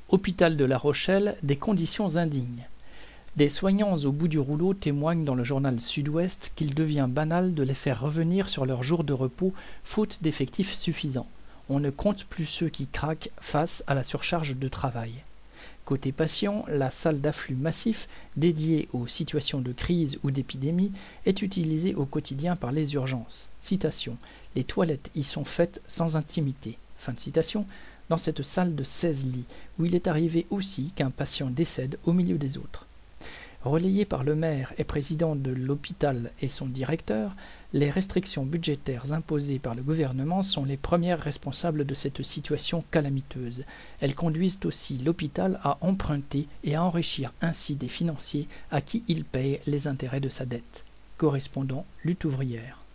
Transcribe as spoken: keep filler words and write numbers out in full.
Hôpital de La Rochelle, des conditions indignes. Des soignants au bout du rouleau témoignent dans le journal Sud-Ouest qu'il devient banal de les faire revenir sur leurs jours de repos faute d'effectifs suffisants. On ne compte plus ceux qui craquent face à la surcharge de travail. Côté patient, la salle d'afflux massif, dédiée aux situations de crise ou d'épidémie, est utilisée au quotidien par les urgences. Citation. Les toilettes y sont faites sans intimité. Fin de citation. Dans cette salle de seize lits, où il est arrivé aussi qu'un patient décède au milieu des autres. Relayé par le maire et président de l'hôpital et son directeur, les restrictions budgétaires imposées par le gouvernement sont les premières responsables de cette situation calamiteuse. Elles conduisent aussi l'hôpital à emprunter et à enrichir ainsi des financiers à qui il paye les intérêts de sa dette. Correspondant Lutte ouvrière.